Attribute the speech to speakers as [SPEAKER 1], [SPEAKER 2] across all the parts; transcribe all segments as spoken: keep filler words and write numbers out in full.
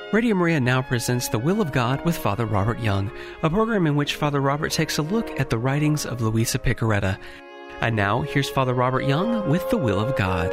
[SPEAKER 1] Radio Maria now presents The Will of God with Father Robert Young, a program in which Father Robert takes a look at the writings of Luisa Piccarreta. And now, here's Father Robert Young with The Will of God.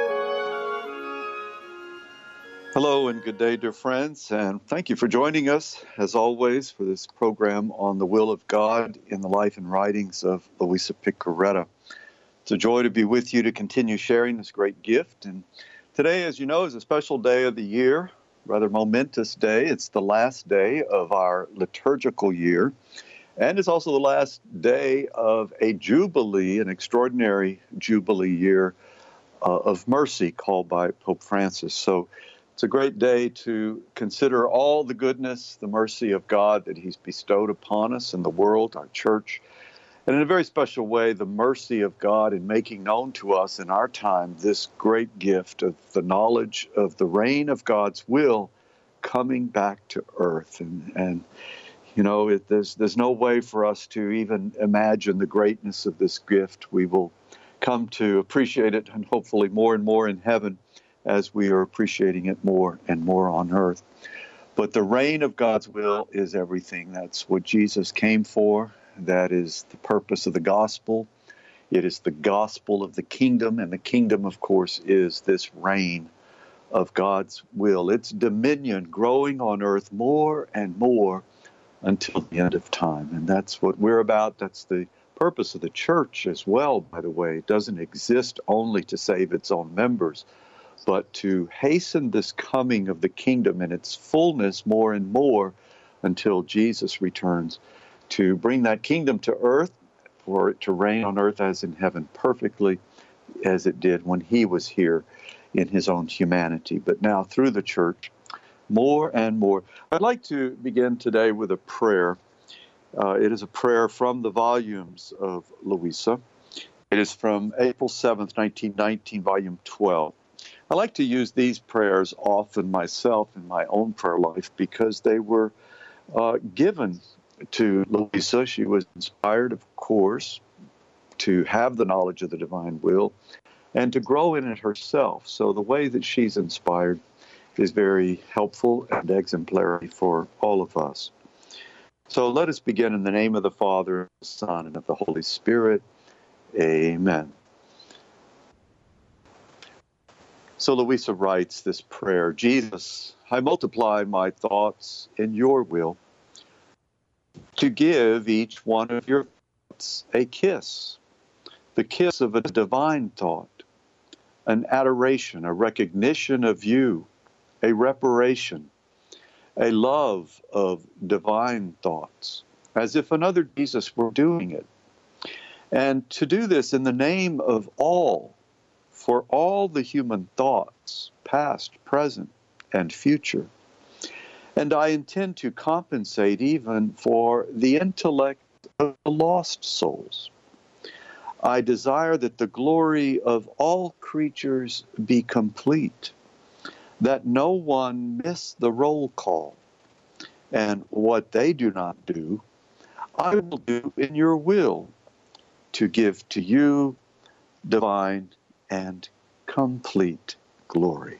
[SPEAKER 2] Hello and good day, dear friends, and thank you for joining us, as always, for this program on the will of God in the life and writings of Luisa Piccarreta. It's a joy to be with you to continue sharing this great gift. And today, as you know, is a special day of the year, rather momentous day. It's the last day of our liturgical year, and it's also the last day of a jubilee, an extraordinary jubilee year uh, of mercy called by Pope Francis. So it's a great day to consider all the goodness, the mercy of God that he's bestowed upon us and the world, our church, and in a very special way, the mercy of God in making known to us in our time this great gift of the knowledge of the reign of God's will coming back to earth. And, and you know, it, there's, there's no way for us to even imagine the greatness of this gift. We will come to appreciate it, and hopefully more and more in heaven as we are appreciating it more and more on earth. But the reign of God's will is everything. That's what Jesus came for. That is the purpose of the gospel. It is the gospel of the kingdom, and the kingdom, of course, is this reign of God's will. It's dominion growing on earth more and more until the end of time. And that's what we're about. That's the purpose of the church as well, by the way. It doesn't exist only to save its own members, but to hasten this coming of the kingdom in its fullness more and more until Jesus returns, to bring that kingdom to earth, for it to reign on earth as in heaven perfectly as it did when he was here in his own humanity. But now through the church, more and more. I'd like to begin today with a prayer. Uh, it is a prayer from the volumes of Luisa. It is from April seventh, nineteen nineteen, volume twelve. I like to use these prayers often myself in my own prayer life because they were uh, given to Luisa. She was inspired, of course, to have the knowledge of the divine will and to grow in it herself. So the way that she's inspired is very helpful and exemplary for all of us. So let us begin in the name of the Father, the Son, and of the Holy Spirit. Amen. So Luisa writes this prayer: Jesus, I multiply my thoughts in your will, to give each one of your thoughts a kiss, the kiss of a divine thought, an adoration, a recognition of you, a reparation, a love of divine thoughts, as if another Jesus were doing it. And to do this in the name of all, for all the human thoughts, past, present, and future. And I intend to compensate even for the intellect of the lost souls. I desire that the glory of all creatures be complete, that no one miss the roll call, and what they do not do, I will do in your will, to give to you divine and complete glory.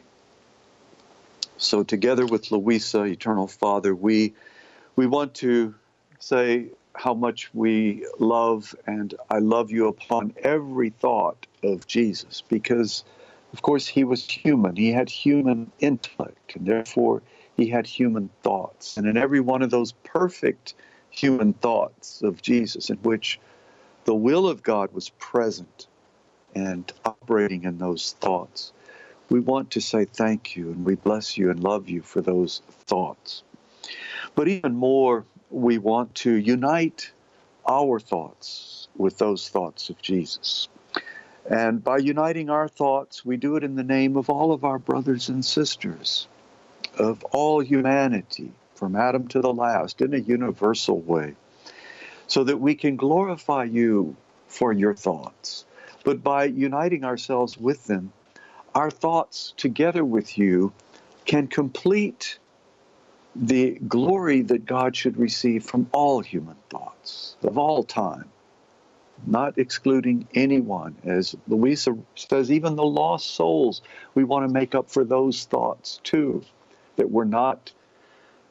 [SPEAKER 2] So together with Luisa, Eternal Father, we we want to say how much we love, and I love you upon every thought of Jesus, because, of course, he was human. He had human intellect, and therefore he had human thoughts. And in every one of those perfect human thoughts of Jesus, in which the will of God was present and operating in those thoughts, we want to say thank you, and we bless you and love you for those thoughts. But even more, we want to unite our thoughts with those thoughts of Jesus. And by uniting our thoughts, we do it in the name of all of our brothers and sisters, of all humanity, from Adam to the last, in a universal way, so that we can glorify you for your thoughts. But by uniting ourselves with them, our thoughts together with you can complete the glory that God should receive from all human thoughts, of all time, not excluding anyone. As Luisa says, even the lost souls, we want to make up for those thoughts too, that were not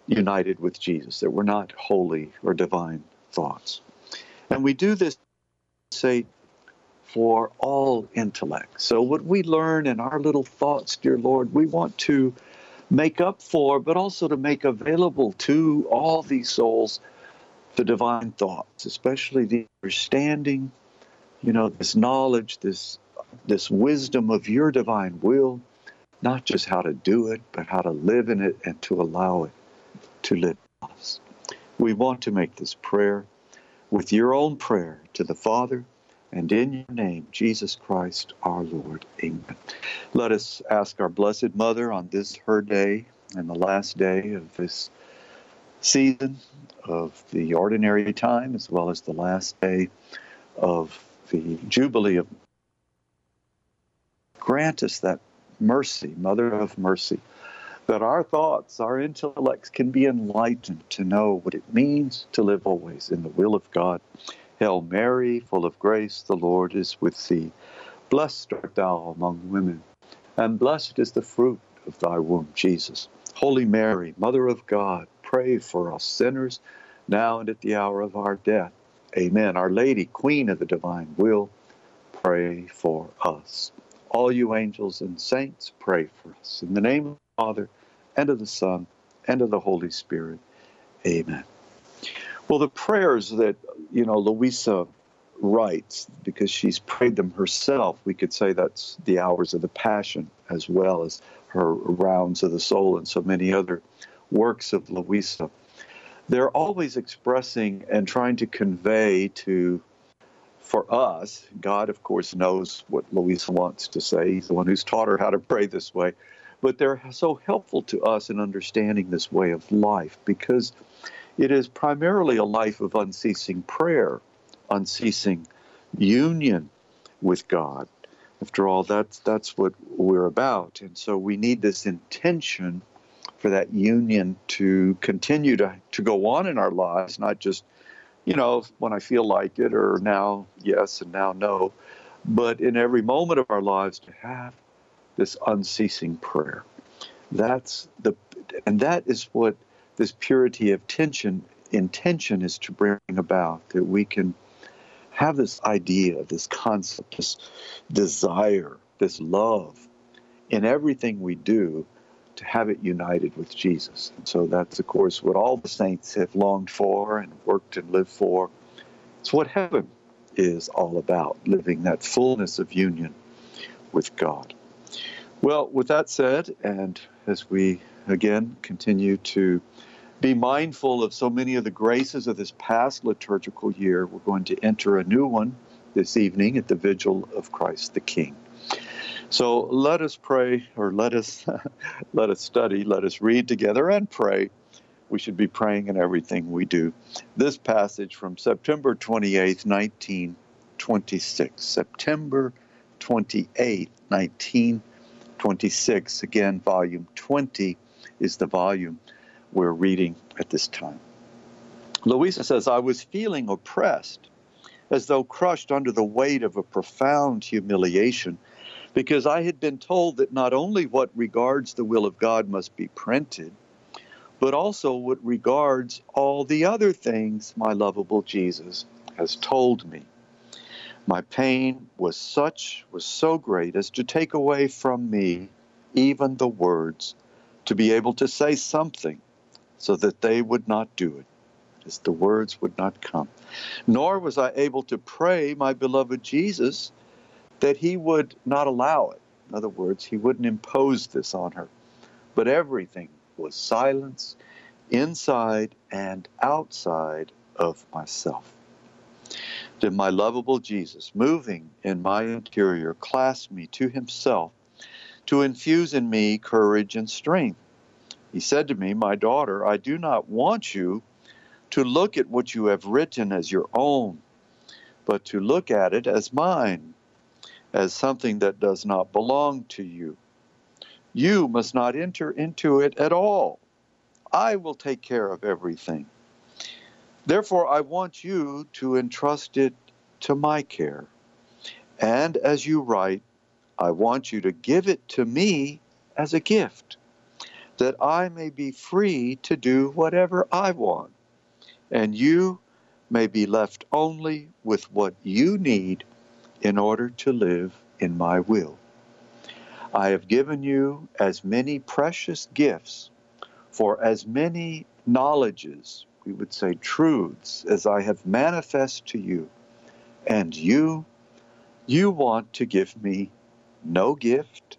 [SPEAKER 2] united with Jesus, that we're not holy or divine thoughts. And we do this, say, for all intellect. So what we learn in our little thoughts, dear Lord, we want to make up for, but also to make available to all these souls the divine thoughts, especially the understanding, you know, this knowledge, this this wisdom of your divine will, not just how to do it, but how to live in it and to allow it to live in us. We want to make this prayer with your own prayer to the Father, and in your name, Jesus Christ, our Lord. Amen. Let us ask our Blessed Mother on this her day and the last day of this season of the ordinary time, as well as the last day of the Jubilee of grant us that mercy, Mother of mercy, that our thoughts, our intellects can be enlightened to know what it means to live always in the will of God. Hail Mary, full of grace, the Lord is with thee. Blessed art thou among women, and blessed is the fruit of thy womb, Jesus. Holy Mary, Mother of God, pray for us sinners, now and at the hour of our death. Amen. Our Lady, Queen of the divine will, pray for us. All you angels and saints, pray for us. In the name of the Father, and of the Son, and of the Holy Spirit. Amen. Well, the prayers that, you know, Louisa writes, because she's prayed them herself, we could say that's the hours of the Passion, as well as her Rounds of the Soul and so many other works of Louisa. They're always expressing and trying to convey to, for us, God, of course, knows what Louisa wants to say. He's the one who's taught her how to pray this way. But they're so helpful to us in understanding this way of life, because it is primarily a life of unceasing prayer, unceasing union with God. After all, that's that's what we're about. And so we need this intention for that union to continue to, to go on in our lives, not just, you know, when I feel like it, or now yes and now no, but in every moment of our lives to have this unceasing prayer. That's the, and that is what this purity of tension, intention is to bring about, that we can have this idea, this concept, this desire, this love in everything we do, to have it united with Jesus. And so that's, of course, what all the saints have longed for and worked and lived for. It's what heaven is all about, living that fullness of union with God. Well, with that said, and as we again continue to be mindful of so many of the graces of this past liturgical year, we're going to enter a new one this evening at the Vigil of Christ the King. So let us pray, or let us let us study, let us read together and pray. We should be praying in everything we do. This passage from September twenty-eighth, nineteen twenty-six. September twenty-eighth, nineteen twenty-six. Again, volume twenty is the volume we're reading at this time. Louisa says, I was feeling oppressed, as though crushed under the weight of a profound humiliation, because I had been told that not only what regards the will of God must be printed, but also what regards all the other things my lovable Jesus has told me. My pain was such, was so great as to take away from me even the words, to be able to say something, so that they would not do it, as the words would not come. Nor was I able to pray my beloved Jesus that he would not allow it. In other words, he wouldn't impose this on her. But everything was silence, inside and outside of myself. Did my lovable Jesus, moving in my interior, clasp me to himself to infuse in me courage and strength. He said to me, my daughter, I do not want you to look at what you have written as your own, but to look at it as mine, as something that does not belong to you. You must not enter into it at all. I will take care of everything. Therefore, I want you to entrust it to my care. And as you write, I want you to give it to me as a gift, that I may be free to do whatever I want, and you may be left only with what you need in order to live in my will. I have given you as many precious gifts for as many knowledges, we would say truths, as I have manifest to you, and you, you want to give me no gift?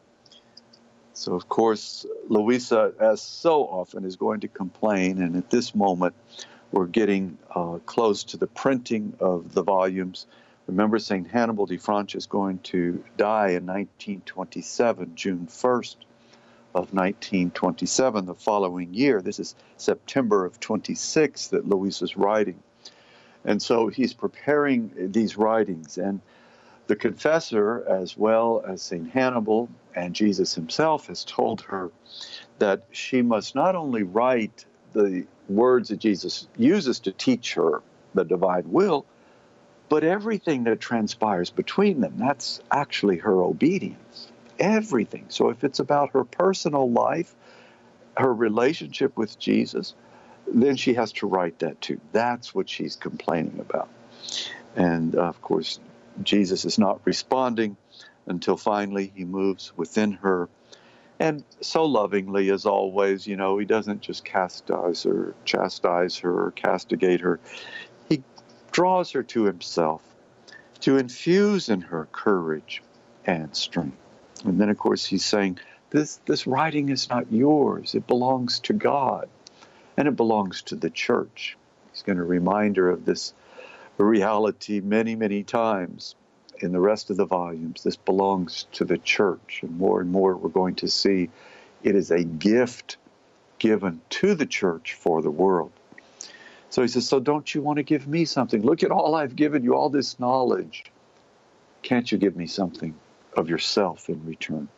[SPEAKER 2] So, of course, Louisa, as so often, is going to complain, and at this moment, we're getting uh, close to the printing of the volumes. Remember, Saint Hannibal de Franche is going to die in nineteen twenty-seven, June first of nineteen twenty-seven, the following year. This is September of twenty-six that Louisa's writing. And so he's preparing these writings, and the confessor, as well as Saint Hannibal and Jesus himself, has told her that she must not only write the words that Jesus uses to teach her the divine will, but everything that transpires between them. That's actually her obedience. Everything. So if it's about her personal life, her relationship with Jesus, then she has to write that too. That's what she's complaining about. And uh, of course, Jesus is not responding until finally he moves within her. And so lovingly, as always, you know, he doesn't just chastise her, chastise her, or castigate her. He draws her to himself to infuse in her courage and strength. And then, of course, he's saying, this, this writing is not yours. It belongs to God, and it belongs to the church. He's going to remind her of this reality many, many times in the rest of the volumes. This belongs to the church, and more and more we're going to see it is a gift given to the church for the world. So he says, so don't you want to give me something? Look at all I've given you, all this knowledge. Can't you give me something of yourself in return?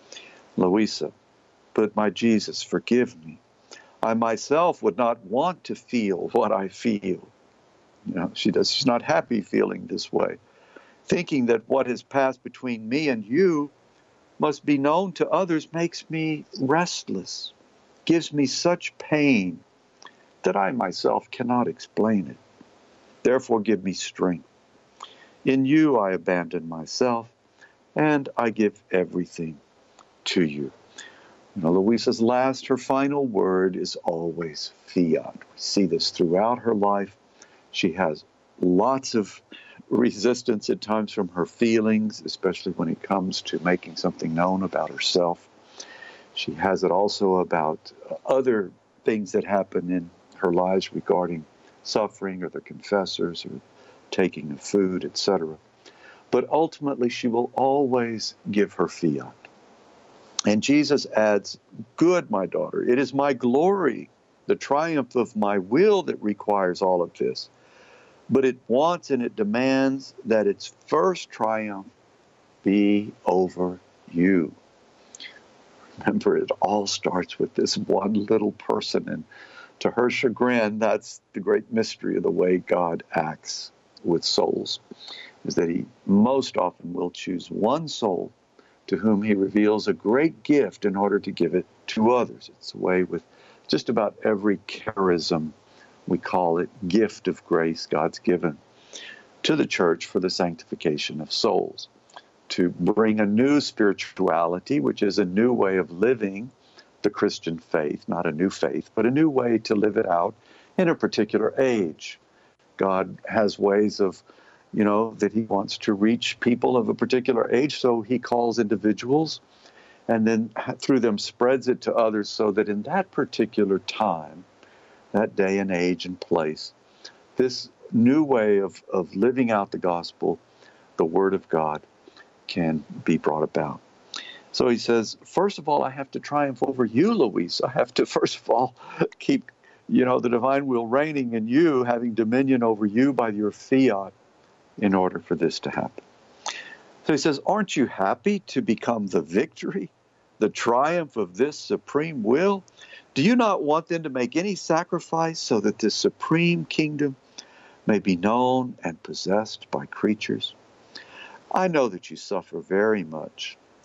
[SPEAKER 2] Louisa, but my Jesus, forgive me. I myself would not want to feel what I feel. You know, she does. She's not happy feeling this way, thinking that what has passed between me and you must be known to others makes me restless, gives me such pain that I myself cannot explain it. Therefore, give me strength. In you I abandon myself, and I give everything to you. You know, Louisa's last, her final word is always fiat. We see this throughout her life. She has lots of resistance at times from her feelings, especially when it comes to making something known about herself. She has it also about other things that happen in her lives regarding suffering or the confessors or taking of food, et cetera. But ultimately, she will always give her fiat. And Jesus adds, good, my daughter, it is my glory, the triumph of my will that requires all of this. But it wants and it demands that its first triumph be over you. Remember, it all starts with this one little person, and to her chagrin, that's the great mystery of the way God acts with souls, is that he most often will choose one soul to whom he reveals a great gift in order to give it to others. It's the way with just about every charism. We call it gift of grace God's given to the church for the sanctification of souls, to bring a new spirituality, which is a new way of living the Christian faith, not a new faith, but a new way to live it out in a particular age. God has ways of, you know, that he wants to reach people of a particular age, so he calls individuals and then through them spreads it to others so that in that particular time, that day and age and place, this new way of, of living out the gospel, the Word of God, can be brought about. So he says, first of all, I have to triumph over you, Louisa. I have to, first of all, keep, you know, the divine will reigning in you, having dominion over you by your fiat in order for this to happen. So he says, aren't you happy to become the victory, the triumph of this supreme will? Do you not want then to make any sacrifice so that this supreme kingdom may be known and possessed by creatures? I know that you suffer very much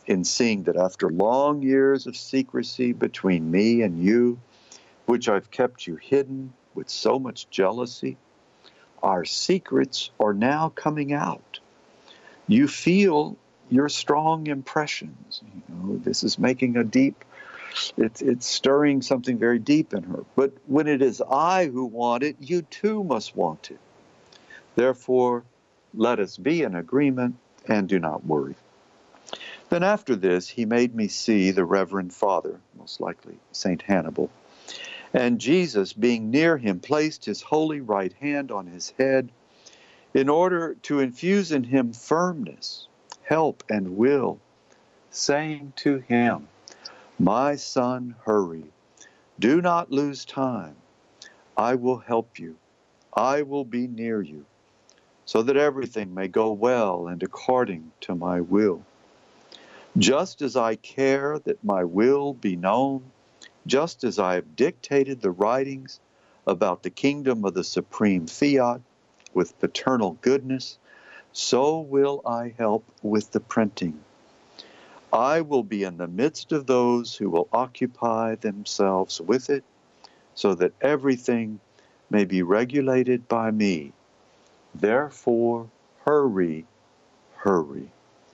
[SPEAKER 2] in seeing that after long years of secrecy between me and you, which I've kept you hidden with so much jealousy, our secrets are now coming out. You feel your strong impressions. You know, this is making a deep, it's, it's stirring something very deep in her. But when it is I who want it, you too must want it. Therefore, let us be in agreement and do not worry. Then after this, he made me see the Reverend Father, most likely Saint Hannibal. And Jesus, being near him, placed his holy right hand on his head in order to infuse in him firmness, help, and will, saying to him, My son, hurry. Do not lose time. I will help you. I will be near you, so that everything may go well and according to my will. Just as I care that my will be known, just as I have dictated the writings about the kingdom of the supreme fiat with paternal goodness, so will I help with the printing. I will be in the midst of those who will occupy themselves with it, so that everything may be regulated by me. Therefore, hurry, hurry.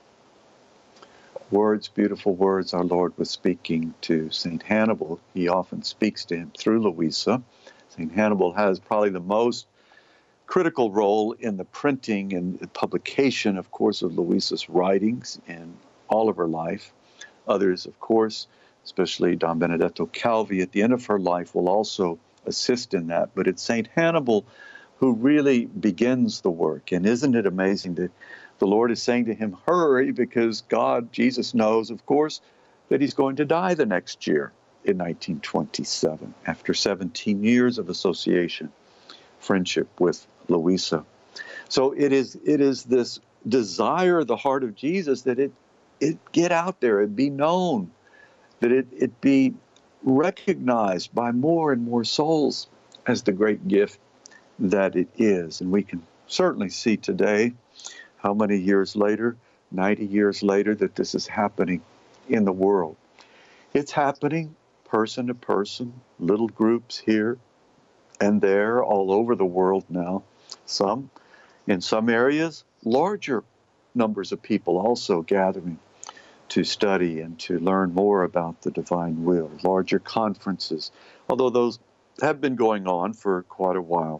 [SPEAKER 2] Words, beautiful words, our Lord was speaking to Saint Hannibal. He often speaks to him through Louisa. Saint Hannibal has probably the most critical role in the printing and publication, of course, of Louisa's writings in all of her life. Others, of course, especially Don Benedetto Calvi, at the end of her life will also assist in that. But it's Saint Hannibal who really begins the work. And isn't it amazing that the Lord is saying to him, hurry, because God, Jesus knows, of course, that he's going to die the next year in nineteen twenty-seven, after seventeen years of association, friendship with Louisa. So it is it is this desire, the heart of Jesus, that it it get out there, it be known, that it, it be recognized by more and more souls as the great gift that it is. And we can certainly see today, how many years later, ninety years later, that this is happening in the world. It's happening person to person, little groups here and there all over the world now. Some, in some areas, larger numbers of people also gathering to study and to learn more about the divine will, larger conferences, although those have been going on for quite a while.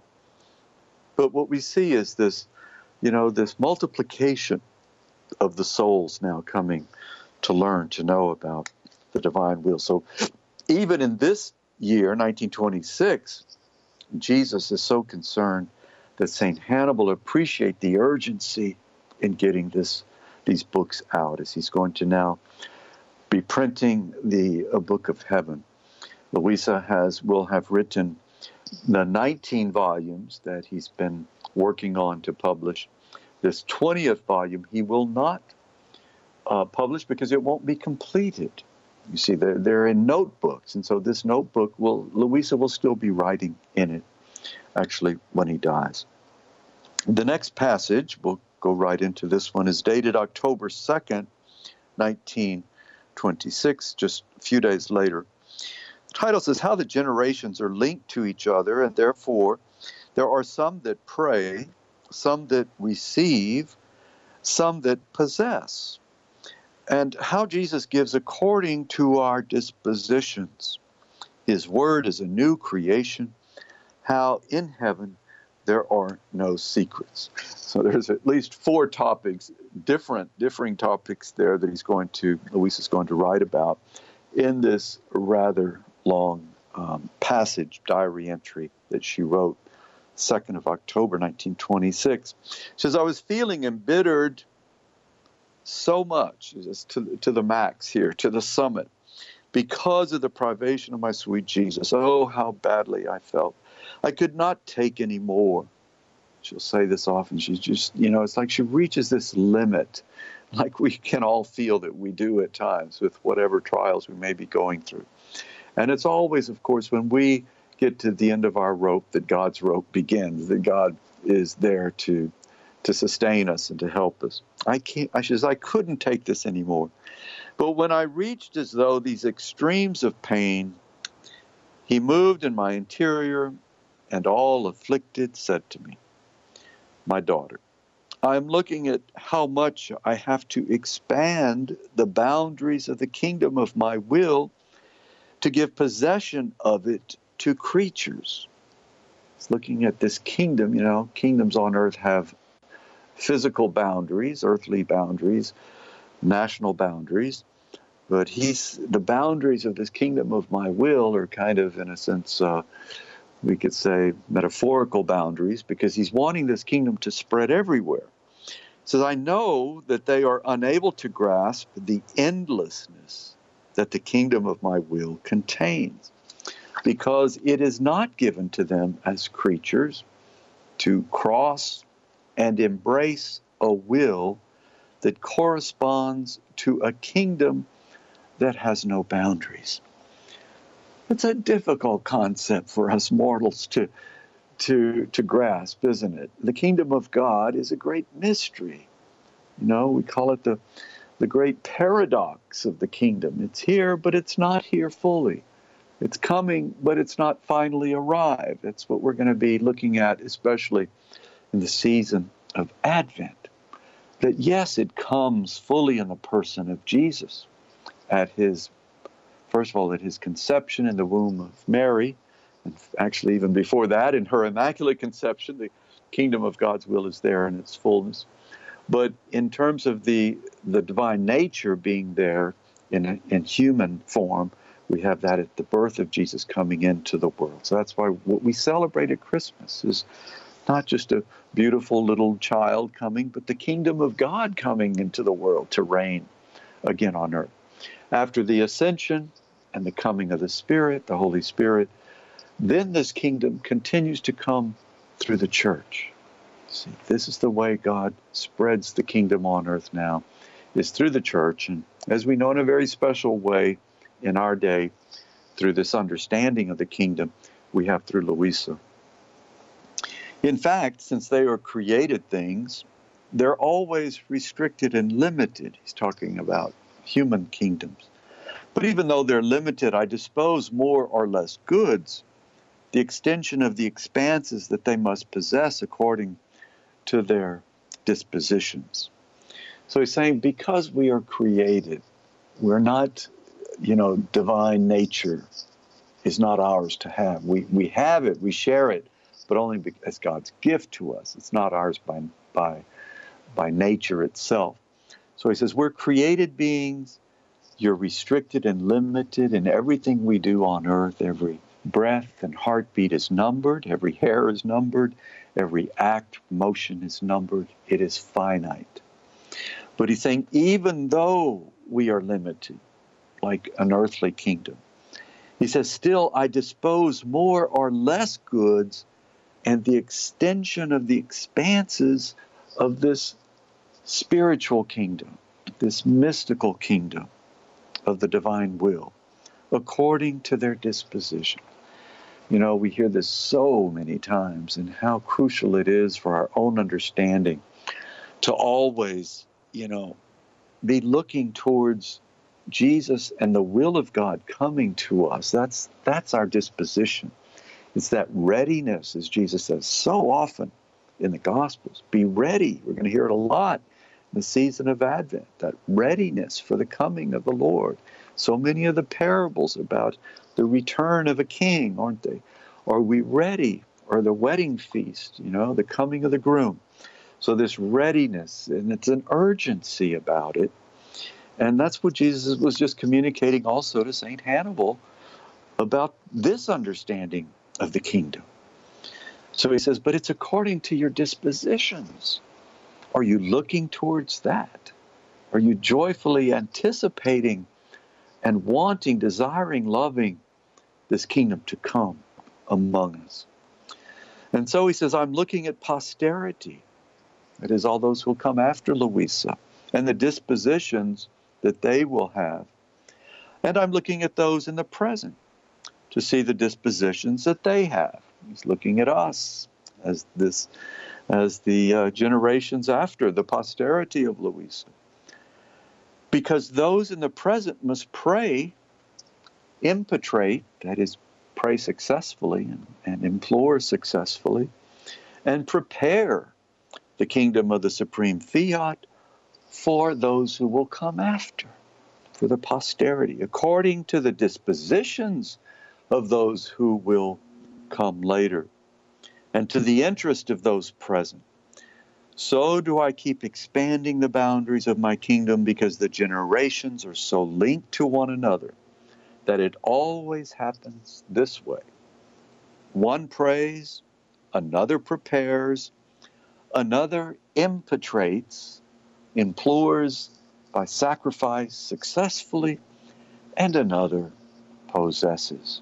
[SPEAKER 2] But what we see is this, you know, this multiplication of the souls now coming to learn, to know about the divine will. So even in this year, nineteen twenty-six, Jesus is so concerned that Saint Hannibal appreciate the urgency in getting this these books out, as he's going to now be printing the a Book of Heaven. Louisa has will have written the nineteen volumes that he's been working on to publish. This twentieth volume he will not uh, publish because it won't be completed. You see, they're, they're in notebooks, and so this notebook will Louisa will still be writing in it, actually, when he dies. The next passage, we'll go right into this one, is dated October second, nineteen twenty-six, just a few days later. The title says, How the Generations Are Linked to Each Other, and therefore there are some that pray, some that receive, some that possess. And how Jesus gives according to our dispositions. His word is a new creation. How in heaven there are no secrets. So there's at least four topics, different, differing topics there that he's going to, Louisa is going to write about in this rather long um, passage, diary entry that she wrote, second of October, nineteen twenty-six. She says, I was feeling embittered so much, to, to the max here, to the summit, because of the privation of my sweet Jesus. Oh, how badly I felt. I could not take any more. She'll say this often. She's just, you know, it's like she reaches this limit, like we can all feel that we do at times with whatever trials we may be going through. And it's always, of course, when we get to the end of our rope that God's rope begins, that God is there to to sustain us and to help us. I can't, I says, I couldn't take this anymore. But when I reached as though these extremes of pain, he moved in my interior, and all afflicted said to me, my daughter, I am looking at how much I have to expand the boundaries of the kingdom of my will to give possession of it to creatures. It's looking at this kingdom, you know, kingdoms on earth have physical boundaries, earthly boundaries, national boundaries, but he's the boundaries of this kingdom of my will are kind of, in a sense, uh, we could say metaphorical boundaries, because he's wanting this kingdom to spread everywhere. He says, I know that they are unable to grasp the endlessness that the kingdom of my will contains, because it is not given to them as creatures to cross and embrace a will that corresponds to a kingdom that has no boundaries. It's a difficult concept for us mortals to, to, to grasp, isn't it? The kingdom of God is a great mystery. You know, we call it the, the great paradox of the kingdom. It's here, but it's not here fully. It's coming, but it's not finally arrived. That's what we're going to be looking at, especially in the season of Advent. That yes, it comes fully in the person of Jesus at his, first of all, at his conception in the womb of Mary, and actually even before that, in her immaculate conception, the kingdom of God's will is there in its fullness. But in terms of the the divine nature being there in in human form, we have that at the birth of Jesus coming into the world. So that's why what we celebrate at Christmas is not just a beautiful little child coming, but the kingdom of God coming into the world to reign again on earth. After the ascension and the coming of the Spirit, the Holy Spirit, then this kingdom continues to come through the church. See, this is the way God spreads the kingdom on earth now, is through the church. And as we know, in a very special way in our day, through this understanding of the kingdom we have through Louisa. In fact, since they are created things, they're always restricted and limited. He's talking about human kingdoms. But even though they're limited, I dispose more or less goods, the extension of the expanses that they must possess according to their dispositions. So he's saying, because we are created, we're not, you know, divine nature is not ours to have. We we have it, we share it, but only as God's gift to us. It's not ours by by by nature itself. So he says, we're created beings. You're restricted and limited in everything we do on earth. Every breath and heartbeat is numbered. Every hair is numbered. Every act, motion is numbered. It is finite. But he's saying, even though we are limited, like an earthly kingdom, he says, still I dispose more or less goods and the extension of the expanses of this spiritual kingdom, this mystical kingdom of the divine will, according to their disposition. You know, we hear this so many times, and how crucial it is for our own understanding to always, you know, be looking towards Jesus and the will of God coming to us. That's that's our disposition. It's that readiness, as Jesus says so often in the Gospels. Be ready. We're going to hear it a lot in the season of Advent, that readiness for the coming of the Lord. So many of the parables about the return of a king, aren't they? Are we ready? Or the wedding feast, you know, the coming of the groom. So this readiness, and it's an urgency about it. And that's what Jesus was just communicating also to Saint Hannibal about this understanding of the kingdom. So he says, but it's according to your dispositions. Are you looking towards that? Are you joyfully anticipating and wanting, desiring, loving this kingdom to come among us? And so he says, I'm looking at posterity. That is, all those who will come after Louisa and the dispositions that they will have. And I'm looking at those in the present to see the dispositions that they have. He's looking at us as this, as the uh, generations after, the posterity of Louisa. Because those in the present must pray, impetrate, that is, pray successfully and, and implore successfully, and prepare the kingdom of the supreme fiat for those who will come after, for the posterity, according to the dispositions of those who will come later, and to the interest of those present. So do I keep expanding the boundaries of my kingdom, because the generations are so linked to one another that it always happens this way. One prays, another prepares, another impetrates, implores by sacrifice successfully, and another possesses.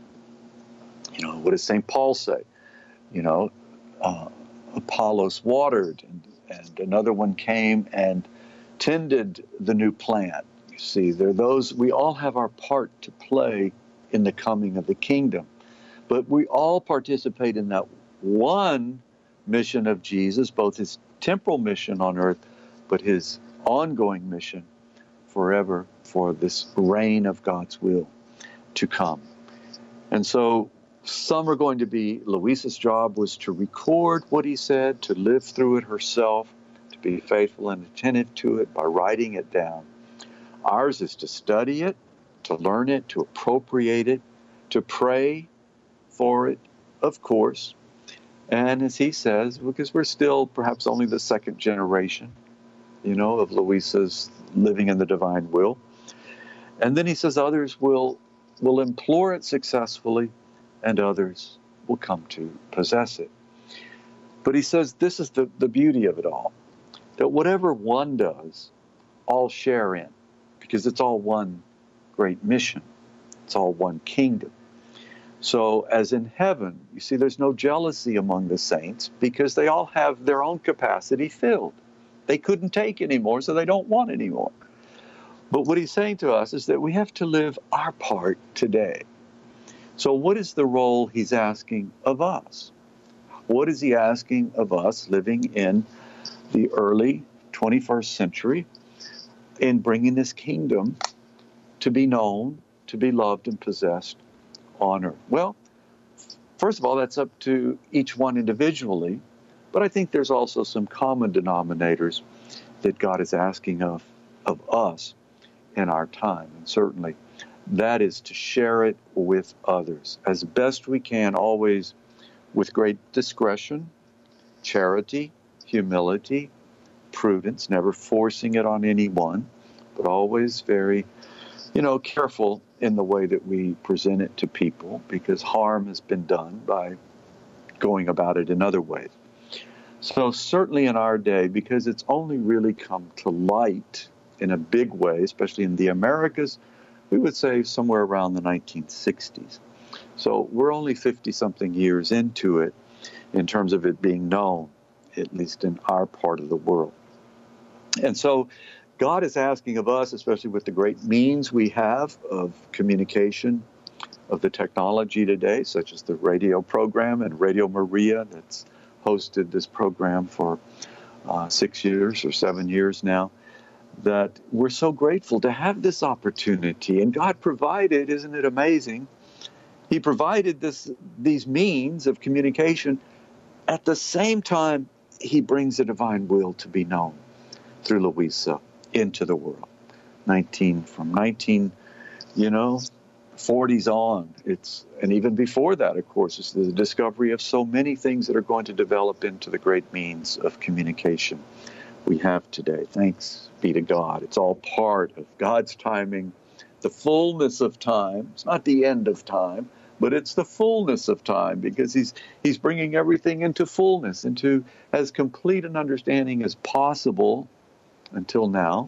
[SPEAKER 2] You know, what does Saint Paul say? You know, uh, Apollos watered, and, and another one came and tended the new plant. You see, there are those, we all have our part to play in the coming of the kingdom. But we all participate in that one mission of Jesus, both his temporal mission on earth, but his ongoing mission forever for this reign of God's will to come. And so some are going to be, Louisa's job was to record what he said, to live through it herself, to be faithful and attentive to it by writing it down. Ours is to study it, to learn it, to appropriate it, to pray for it, of course. And as he says, because we're still perhaps only the second generation, you know, of Louisa's living in the divine will. And then he says others will will implore it successfully, and others will come to possess it. But he says this is the, the beauty of it all, that whatever one does, all share in, because it's all one great mission. It's all one kingdom. So as in heaven, you see, there's no jealousy among the saints, because they all have their own capacity filled. They couldn't take anymore, so they don't want anymore. But what he's saying to us is that we have to live our part today. So what is the role he's asking of us? What is he asking of us living in the early twenty-first century in bringing this kingdom to be known, to be loved and possessed on earth? Well, first of all, that's up to each one individually, but I think there's also some common denominators that God is asking of, of us in our time. And certainly that is to share it with others as best we can, always with great discretion, charity, humility, prudence, never forcing it on anyone, but always very, you know, careful in the way that we present it to people, because harm has been done by going about it in other ways. So certainly in our day, because it's only really come to light in a big way, especially in the Americas, we would say somewhere around the nineteen sixties. So we're only fifty-something years into it in terms of it being known, at least in our part of the world. And so God is asking of us, especially with the great means we have of communication, of the technology today, such as the radio program and Radio Maria that's hosted this program for uh, six years or seven years now, that we're so grateful to have this opportunity. And God provided, isn't it amazing? He provided this these means of communication. At the same time, he brings the divine will to be known through Louisa into the world. Nineteen from nineteen, you know, forties on. It's and even before that, of course, it's the discovery of so many things that are going to develop into the great means of communication we have today. Thanks be to God. It's all part of God's timing, the fullness of time. It's not the end of time, but it's the fullness of time, because he's he's bringing everything into fullness, into as complete an understanding as possible until now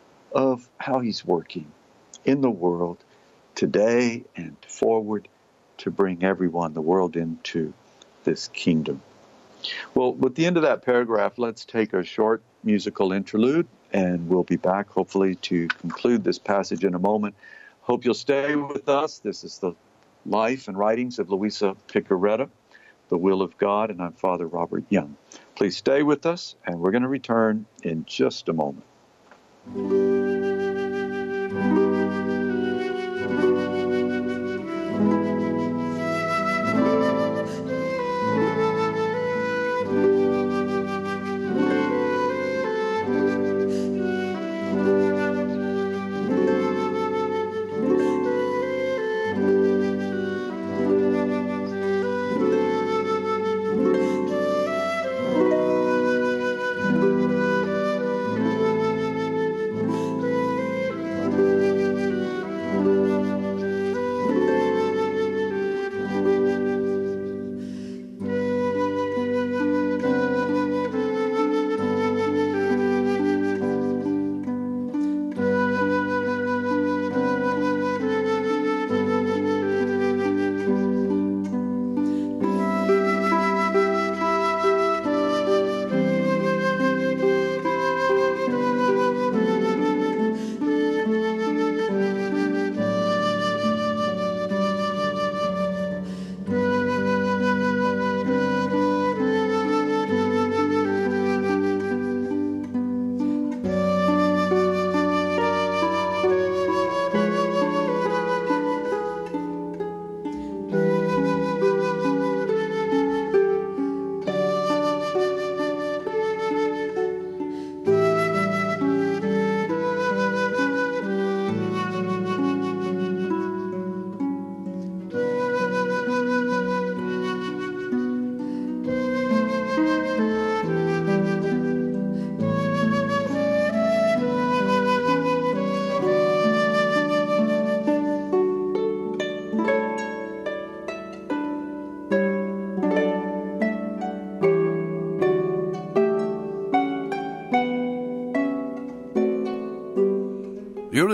[SPEAKER 2] of how he's working in the world today and forward to bring everyone, the world, into this kingdom. Well, with the end of that paragraph, let's take a short musical interlude, and we'll be back hopefully to conclude this passage in a moment. Hope you'll stay with us. This is the life and writings of Louisa Piccarreta, The Will of God, and I'm Father Robert Young. Please stay with us, and we're going to return in just a moment.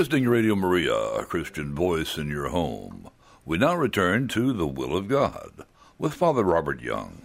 [SPEAKER 3] listening to Radio Maria, a Christian voice in your home. We now return to The Will of God with Father Robert Young.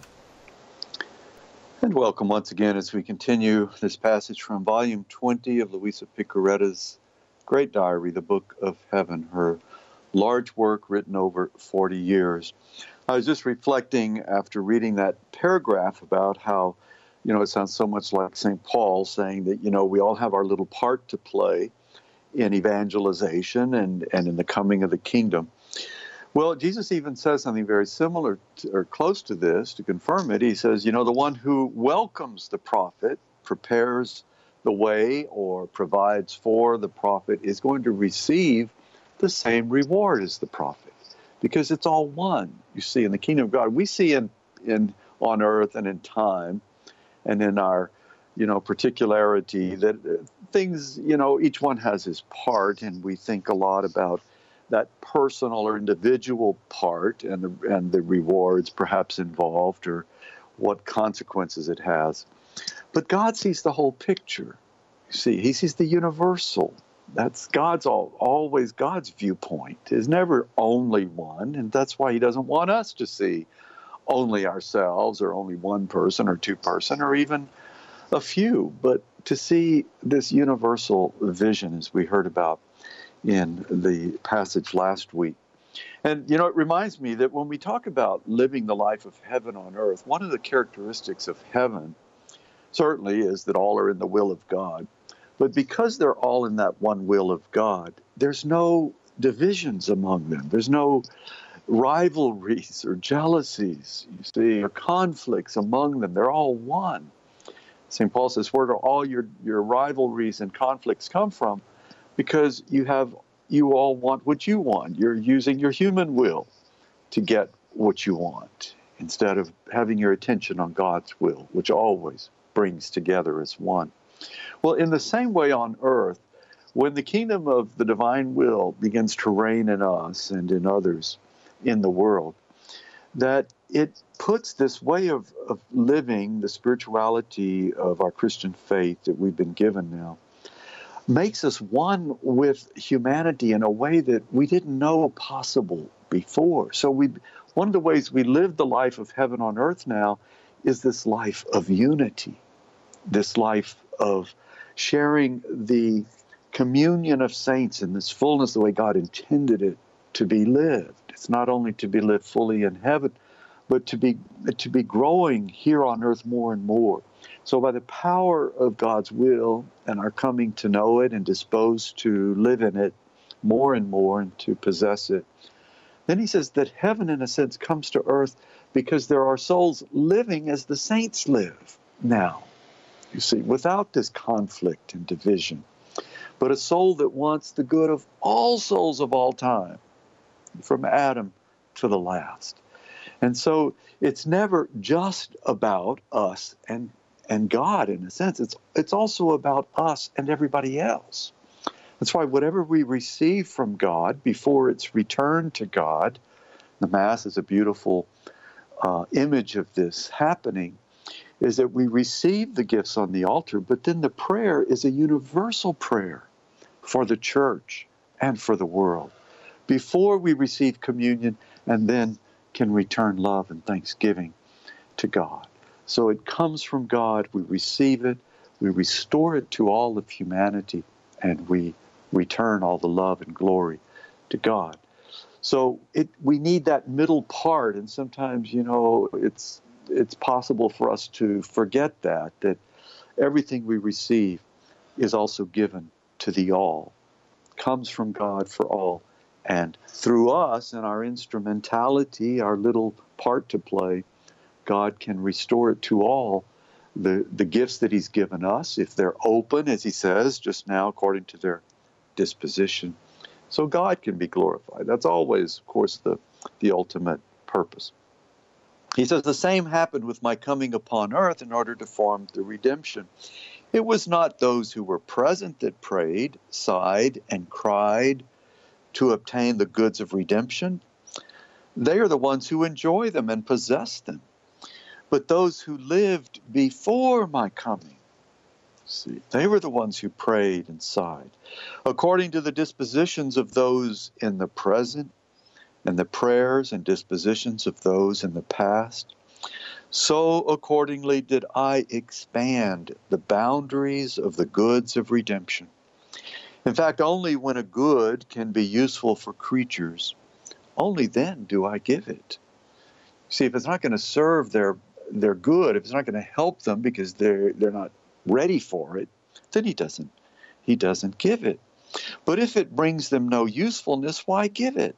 [SPEAKER 2] And welcome once again as we continue this passage from Volume twenty of Luisa Piccaretta's great diary, The Book of Heaven, her large work written over forty years. I was just reflecting after reading that paragraph about how, you know, it sounds so much like Saint Paul saying that, you know, we all have our little part to play in evangelization and, and in the coming of the kingdom. Well, Jesus even says something very similar to, or close to this to confirm it. He says, you know, the one who welcomes the prophet, prepares the way or provides for the prophet is going to receive the same reward as the prophet, because it's all one. You see, in the kingdom of God, we see in, in on earth and in time and in our, you know, particularity that things, you know, each one has his part, and we think a lot about that personal or individual part and the, and the rewards perhaps involved or what consequences it has. But God sees the whole picture. You see, he sees the universal. That's God's all, always God's viewpoint. Is never only one, and that's why he doesn't want us to see only ourselves or only one person or two person or even a few, but to see this universal vision as we heard about in the passage last week. And, you know, it reminds me that when we talk about living the life of heaven on earth, one of the characteristics of heaven certainly is that all are in the will of God. But because they're all in that one will of God, there's no divisions among them. There's no rivalries or jealousies, you see, or conflicts among them. They're all one. Saint Paul says, where do all your, your rivalries and conflicts come from? Because you have, you all want what you want. You're using your human will to get what you want instead of having your attention on God's will, which always brings together as one. Well, in the same way on earth, when the kingdom of the divine will begins to reign in us and in others in the world, that it puts this way of, of living, the spirituality of our Christian faith that we've been given now, makes us one with humanity in a way that we didn't know possible before. So we, one of the ways we live the life of heaven on earth now is this life of unity, this life of sharing the communion of saints in this fullness the way God intended it to be lived. It's not only to be lived fully in heaven, but to be to be growing here on earth more and more. So by the power of God's will and our coming to know it and disposed to live in it more and more and to possess it, then he says that heaven, in a sense, comes to earth because there are souls living as the saints live now, you see, without this conflict and division, but a soul that wants the good of all souls of all time, from Adam to the last. And so it's never just about us and and God, in a sense. It's it's also about us and everybody else. That's why whatever we receive from God before it's returned to God, the Mass is a beautiful uh, image of this happening, is that we receive the gifts on the altar, but then the prayer is a universal prayer for the church and for the world before we receive communion and then can return love and thanksgiving to God. So it comes from God, we receive it, we restore it to all of humanity, and we return all the love and glory to God. So it, we need that middle part, and sometimes, you know, it's it's possible for us to forget that, that everything we receive is also given to the all, comes from God for all, and through us and our instrumentality, our little part to play, God can restore it to all, the, the gifts that he's given us, if they're open, as he says just now, according to their disposition. So God can be glorified. That's always, of course, the, the ultimate purpose. He says, the same happened with my coming upon earth in order to form the redemption. It was not those who were present that prayed, sighed, and cried to obtain the goods of redemption. They are the ones who enjoy them and possess them. But those who lived before my coming. See, they were the ones who prayed and sighed, according to the dispositions of those in the present, and the prayers and dispositions of those in the past. So accordingly did I expand the boundaries of the goods of redemption. In fact, only when a good can be useful for creatures, only then do I give it. See, if it's not going to serve their their good, if it's not going to help them because they're they're not ready for it, then he doesn't he doesn't give it. But if it brings them no usefulness, why give it?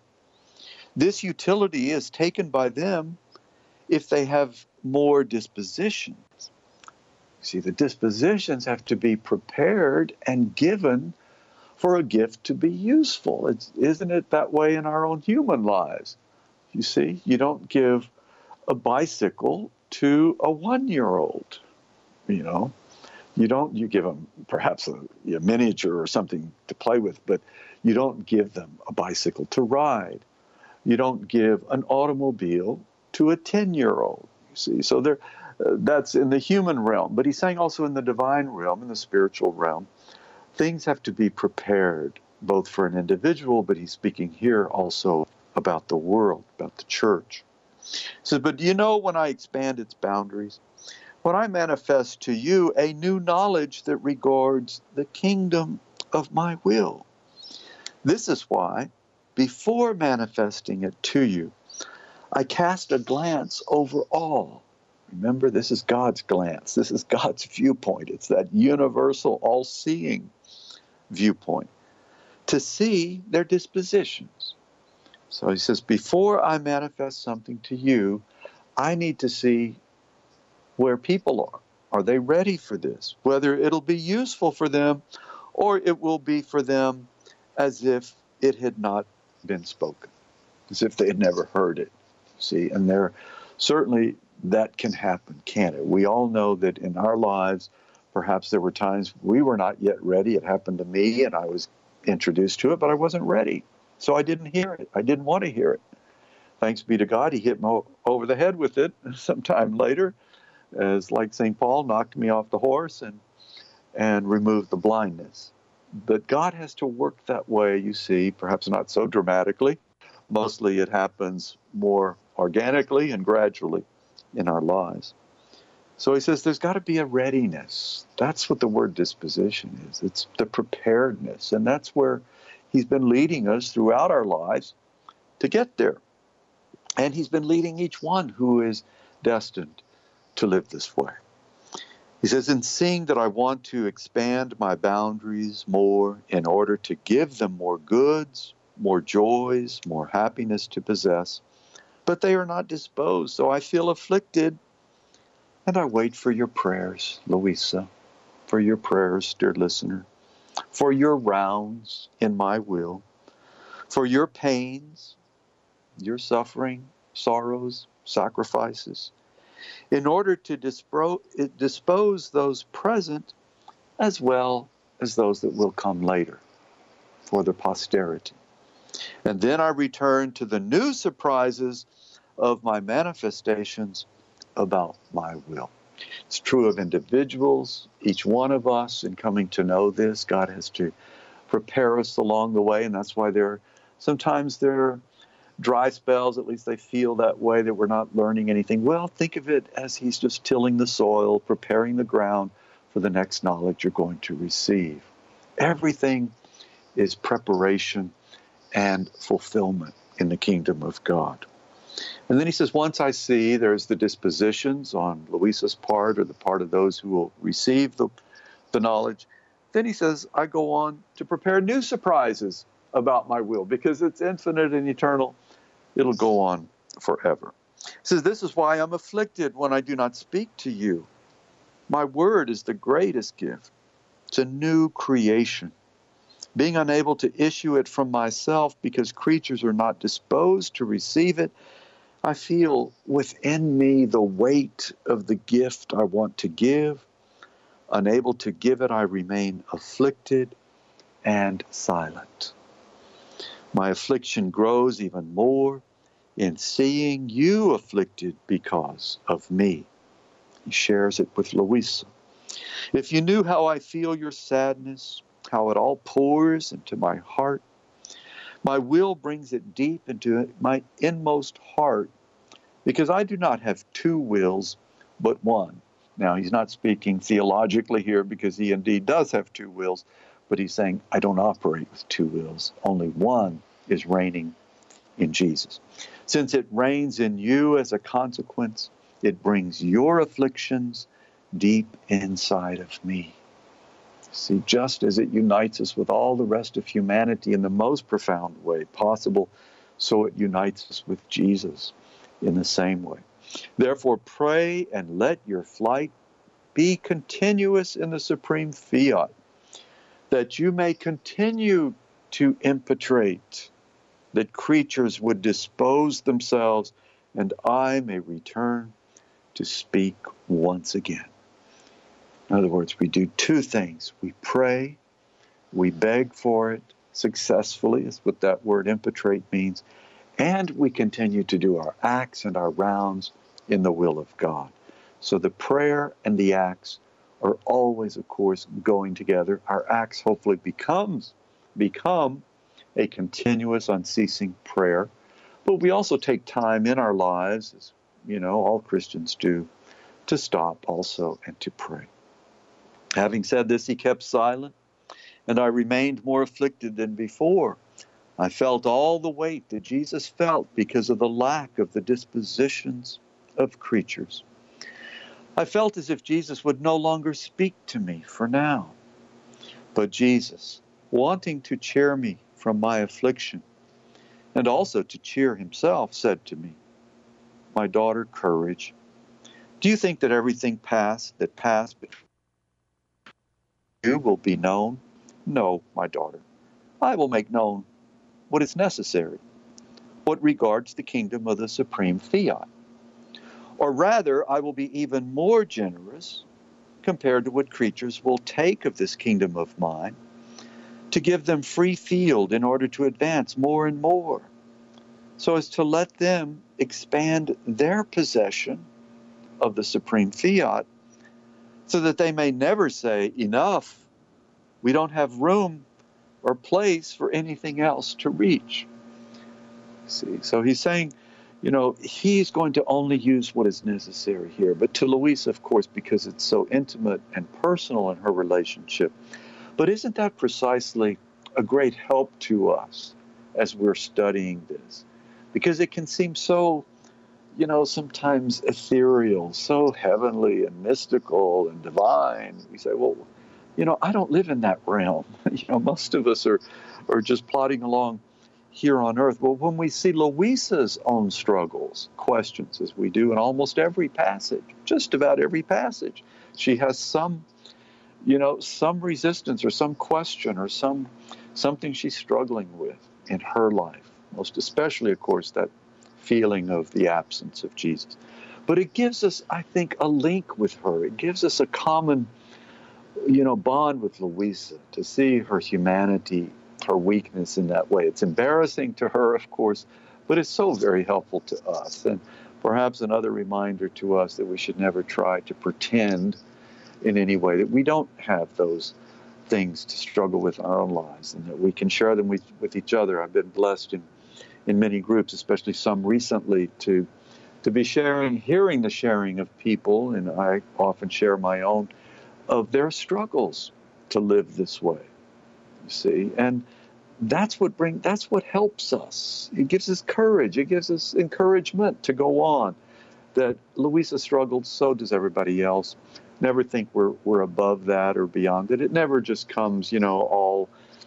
[SPEAKER 2] This utility is taken by them if they have more dispositions. See, the dispositions have to be prepared and given for a gift to be useful. It's, isn't it that way in our own human lives? You see, you don't give a bicycle to a one-year-old, you know. You don't, you give them perhaps a, a miniature or something to play with, but you don't give them a bicycle to ride. You don't give an automobile to a ten-year-old, you see. So there, uh, that's in the human realm. But he's saying also in the divine realm, in the spiritual realm, things have to be prepared, both for an individual, but he's speaking here also about the world, about the church. He says, but do you know when I expand its boundaries? When I manifest to you a new knowledge that regards the kingdom of my will. This is why, before manifesting it to you, I cast a glance over all. Remember, this is God's glance. This is God's viewpoint. It's that universal, all-seeing viewpoint to see their dispositions. So he says, before I manifest something to you, I need to see where people are. Are they ready for this? Whether it'll be useful for them or it will be for them as if it had not been spoken, as if they had never heard it. See, and there certainly that can happen, can't it? We all know that in our lives, perhaps there were times we were not yet ready. It happened to me and I was introduced to it, but I wasn't ready. So I didn't hear it. I didn't want to hear it. Thanks be to God, he hit me over the head with it sometime later, as like Saint Paul knocked me off the horse and and removed the blindness. But God has to work that way, you see, perhaps not so dramatically. Mostly it happens more organically and gradually in our lives. So he says there's got to be a readiness. That's what the word disposition is. It's the preparedness. And that's where he's been leading us throughout our lives to get there. And he's been leading each one who is destined to live this way. He says, in seeing that I want to expand my boundaries more in order to give them more goods, more joys, more happiness to possess, but they are not disposed, so I feel afflicted, and I wait for your prayers, Louisa, for your prayers, dear listener, for your rounds in my will, for your pains, your suffering, sorrows, sacrifices, in order to dispro- dispose those present as well as those that will come later for the posterity. And then I return to the new surprises of my manifestations about my will. It's true of individuals, each one of us, in coming to know this. God has to prepare us along the way, and that's why there sometimes there are dry spells, at least they feel that way, that we're not learning anything. Well, think of it as he's just tilling the soil, preparing the ground for the next knowledge you're going to receive. Everything is preparation and fulfillment in the kingdom of God. And then he says, once I see there's the dispositions on Louisa's part or the part of those who will receive the, the knowledge, then he says, I go on to prepare new surprises about my will, because it's infinite and eternal. It'll go on forever. He says, this is why I'm afflicted when I do not speak to you. My word is the greatest gift. It's a new creation. Being unable to issue it from myself because creatures are not disposed to receive it, I feel within me the weight of the gift I want to give. Unable to give it, I remain afflicted and silent. My affliction grows even more in seeing you afflicted because of me. He shares it with Louisa. If you knew how I feel your sadness, how it all pours into my heart, my will brings it deep into my inmost heart, because I do not have two wills, but one. Now, he's not speaking theologically here, because he indeed does have two wills, but he's saying, I don't operate with two wills. Only one is reigning in Jesus. Since it reigns in you as a consequence, it brings your afflictions deep inside of me. See, just as it unites us with all the rest of humanity in the most profound way possible, so it unites us with Jesus in the same way. Therefore, pray and let your flight be continuous in the supreme fiat, that you may continue to impetrate, that creatures would dispose themselves, and I may return to speak once again. In other words, we do two things. We pray, we beg for it successfully, is what that word impetrate means, and we continue to do our acts and our rounds in the will of God. So the prayer and the acts are always, of course, going together. Our acts hopefully becomes become a continuous, unceasing prayer. But we also take time in our lives, as you know, all Christians do, to stop also and to pray. Having said this, he kept silent, and I remained more afflicted than before. I felt all the weight that Jesus felt because of the lack of the dispositions of creatures. I felt as if Jesus would no longer speak to me for now. But Jesus, wanting to cheer me from my affliction, and also to cheer himself, said to me, my daughter, courage. Do you think that everything past that passed between you will be known? No, my daughter. I will make known what is necessary, what regards the kingdom of the supreme fiat. Or rather, I will be even more generous compared to what creatures will take of this kingdom of mine, to give them free field in order to advance more and more, so as to let them expand their possession of the supreme fiat, so that they may never say, enough, we don't have room or place for anything else to reach. See, so he's saying, you know, he's going to only use what is necessary here. But to Louisa, of course, because it's so intimate and personal in her relationship. But isn't that precisely a great help to us as we're studying this? Because it can seem so, you know, sometimes ethereal, so heavenly and mystical and divine. We say, well, you know, I don't live in that realm. You know, most of us are, are just plodding along here on earth. Well, when we see Louisa's own struggles, questions, as we do in almost every passage, just about every passage, she has some, you know, some resistance or some question or some something she's struggling with in her life. Most especially, of course, that feeling of the absence of Jesus. But it gives us, I think, a link with her. It gives us a common, you know, bond with Louisa, to see her humanity, her weakness in that way. It's embarrassing to her, of course, but it's so very helpful to us. And perhaps another reminder to us that we should never try to pretend in any way that we don't have those things to struggle with in our own lives, and that we can share them with, with each other. I've been blessed in, in many groups, especially some recently, to to be sharing, hearing the sharing of people, and I often share my own, of their struggles to live this way, you see. And that's what bring, that's what helps us. It gives us courage. It gives us encouragement to go on. That Louisa struggled, so does everybody else. Never think we're we're above that or beyond it. It never just comes, you know, all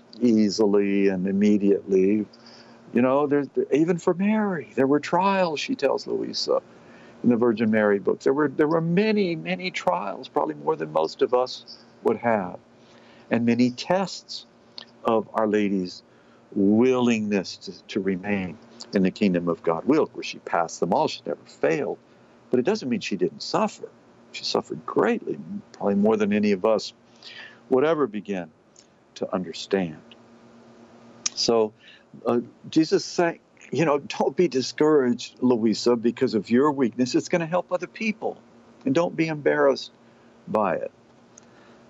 [SPEAKER 2] easily and immediately. You know, there's even for Mary, there were trials, she tells Louisa in the Virgin Mary books. There were there were many, many trials, probably more than most of us would have, and many tests of Our Lady's willingness to, to remain in the kingdom of God. Will, where she passed them all, she never failed. But it doesn't mean she didn't suffer. She suffered greatly, probably more than any of us would ever begin to understand. So uh, Jesus saying, you know, don't be discouraged, Louisa, because of your weakness. It's going to help other people. And don't be embarrassed by it.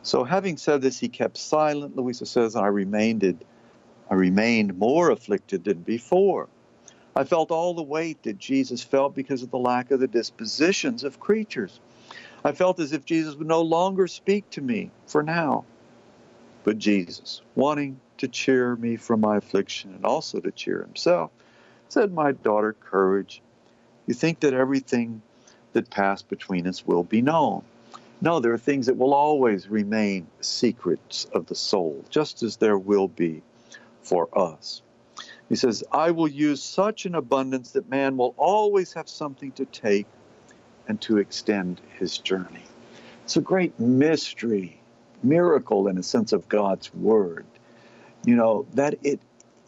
[SPEAKER 2] So having said this, he kept silent, Louisa says, and I remained, I remained more afflicted than before. I felt all the weight that Jesus felt because of the lack of the dispositions of creatures. I felt as if Jesus would no longer speak to me for now. But Jesus, wanting to cheer me from my affliction and also to cheer himself, said, "My daughter, courage. You think that everything that passed between us will be known. No, there are things that will always remain secrets of the soul, just as there will be for us." He says, "I will use such an abundance that man will always have something to take and to extend his journey." It's a great mystery, miracle in a sense of God's word. You know, that it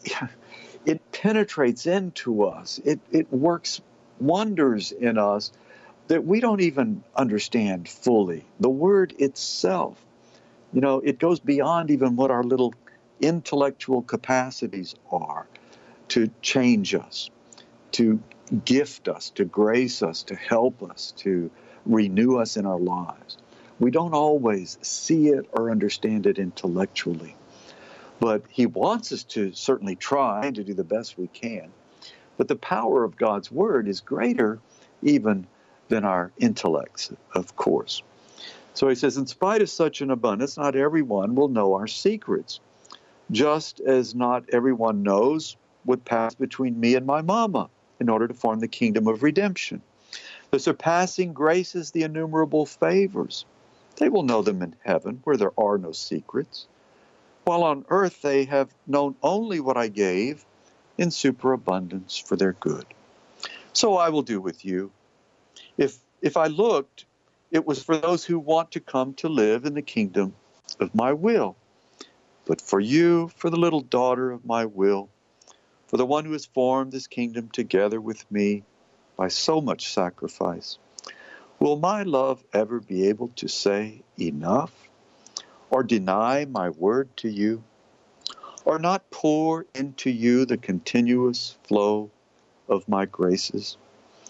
[SPEAKER 2] it penetrates into us. It, it works wonders in us that we don't even understand fully. The word itself, you know, it goes beyond even what our little intellectual capacities are to change us, to gift us, to grace us, to help us, to renew us in our lives. We don't always see it or understand it intellectually, but he wants us to certainly try and to do the best we can. But the power of God's word is greater even than our intellects, of course. So he says, in spite of such an abundance, not everyone will know our secrets, just as not everyone knows what passed between me and my mama in order to form the kingdom of redemption. The surpassing graces, the innumerable favors, they will know them in heaven where there are no secrets, while on earth they have known only what I gave in superabundance for their good. So I will do with you. If if I looked, it was for those who want to come to live in the kingdom of my will. But for you, for the little daughter of my will, for the one who has formed this kingdom together with me by so much sacrifice, will my love ever be able to say enough, or deny my word to you, or not pour into you the continuous flow of my graces?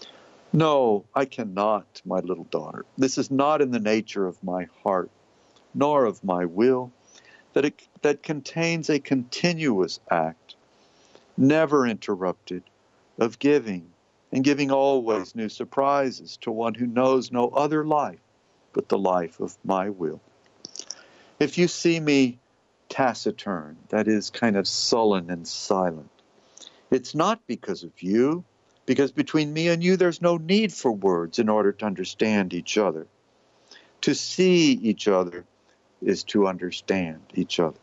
[SPEAKER 2] No, I cannot, my little daughter. This is not in the nature of my heart, nor of my will, that it that contains a continuous act, never interrupted, of giving, and giving always new surprises to one who knows no other life but the life of my will. If you see me taciturn, that is, kind of sullen and silent, it's not because of you, because between me and you there's no need for words in order to understand each other. To see each other is to understand each other.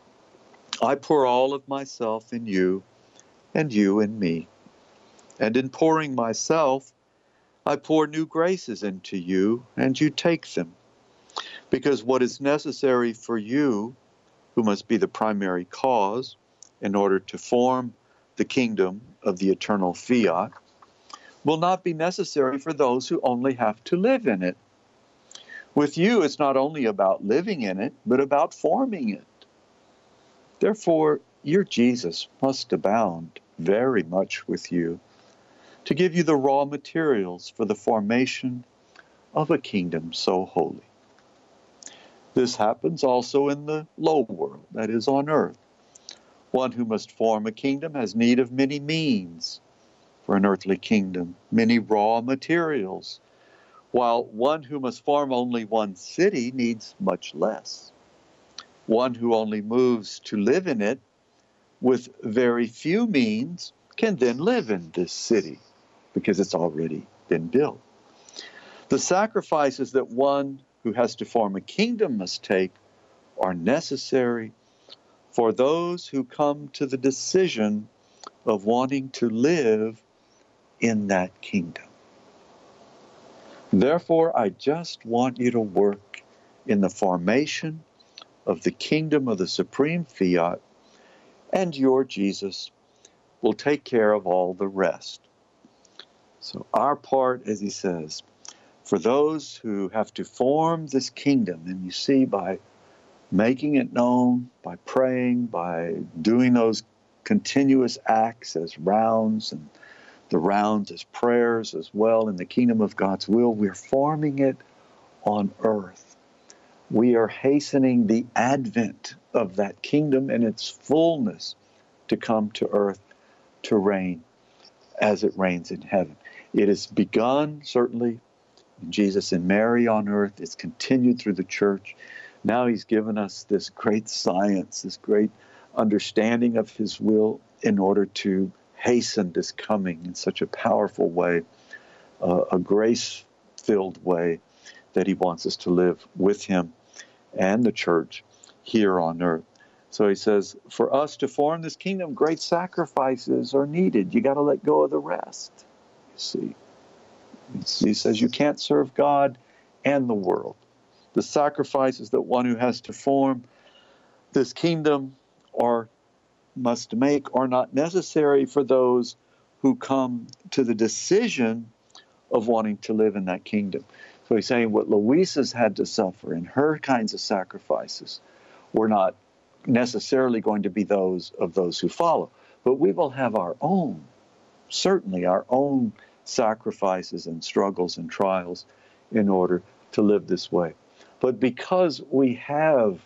[SPEAKER 2] I pour all of myself in you, and you in me. And in pouring myself, I pour new graces into you, and you take them. Because what is necessary for you, who must be the primary cause in order to form the kingdom of the eternal fiat, will not be necessary for those who only have to live in it. With you, it's not only about living in it, but about forming it. Therefore, your Jesus must abound very much with you, to give you the raw materials for the formation of a kingdom so holy. This happens also in the low world, that is, on earth. One who must form a kingdom has need of many means for an earthly kingdom, many raw materials, while one who must form only one city needs much less. One who only moves to live in it with very few means can then live in this city because it's already been built. The sacrifices that one who has to form a kingdom must take are necessary for those who come to the decision of wanting to live in that kingdom. Therefore, I just want you to work in the formation of the kingdom of the supreme fiat, and your Jesus will take care of all the rest. So our part, as he says, for those who have to form this kingdom, and you see, by making it known, by praying, by doing those continuous acts as rounds, and the rounds as prayers as well in the kingdom of God's will, we're forming it on earth. We are hastening the advent of that kingdom and its fullness to come to earth to reign as it reigns in heaven. It has begun, certainly, in Jesus and Mary on earth. It's continued through the church. Now he's given us this great science, this great understanding of his will in order to hasten this coming in such a powerful way, uh, a grace-filled way that he wants us to live with him and the church here on earth. So he says, for us to form this kingdom, great sacrifices are needed. You got to let go of the rest, you see. He says you can't serve God and the world. The sacrifices that one who has to form this kingdom or must make are not necessary for those who come to the decision of wanting to live in that kingdom. So he's saying what Louisa's had to suffer in her kinds of sacrifices were not necessarily going to be those of those who follow. But we will have our own, certainly our own sacrifices and struggles and trials in order to live this way. But because we have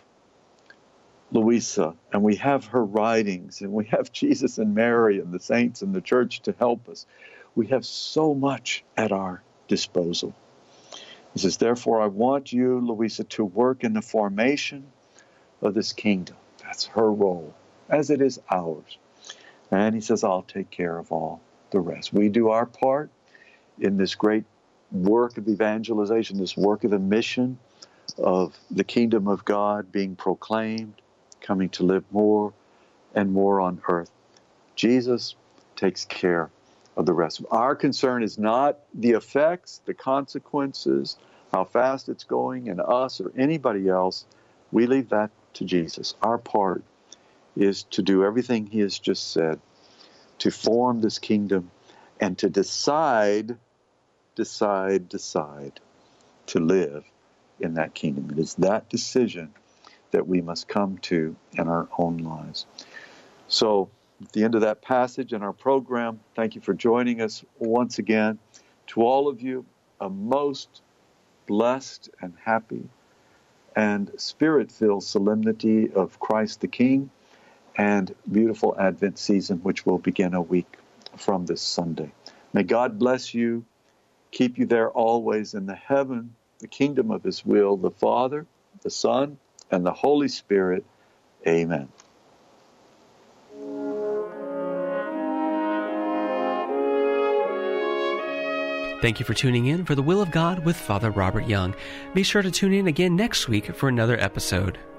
[SPEAKER 2] Louisa and we have her writings and we have Jesus and Mary and the saints and the church to help us, we have so much at our disposal. He says, therefore, I want you, Louisa, to work in the formation of this kingdom. That's her role, as it is ours. And he says, I'll take care of all the rest. We do our part in this great work of evangelization, this work of the mission of the kingdom of God being proclaimed, coming to live more and more on earth. Jesus takes care of the rest. Our concern is not the effects, the consequences, how fast it's going in us or anybody else. We leave that to Jesus. Our part is to do everything he has just said, to form this kingdom and to decide, decide, decide to live in that kingdom. It is that decision that we must come to in our own lives. So, at the end of that passage in our program, thank you for joining us once again. To all of you, a most blessed and happy and spirit-filled solemnity of Christ the King and beautiful Advent season, which will begin a week from this Sunday. May God bless you, keep you there always in the heaven, the kingdom of his will, the Father, the Son, and the Holy Spirit. Amen.
[SPEAKER 1] Thank you for tuning in for The Will of God with Father Robert Young. Be sure to tune in again next week for another episode.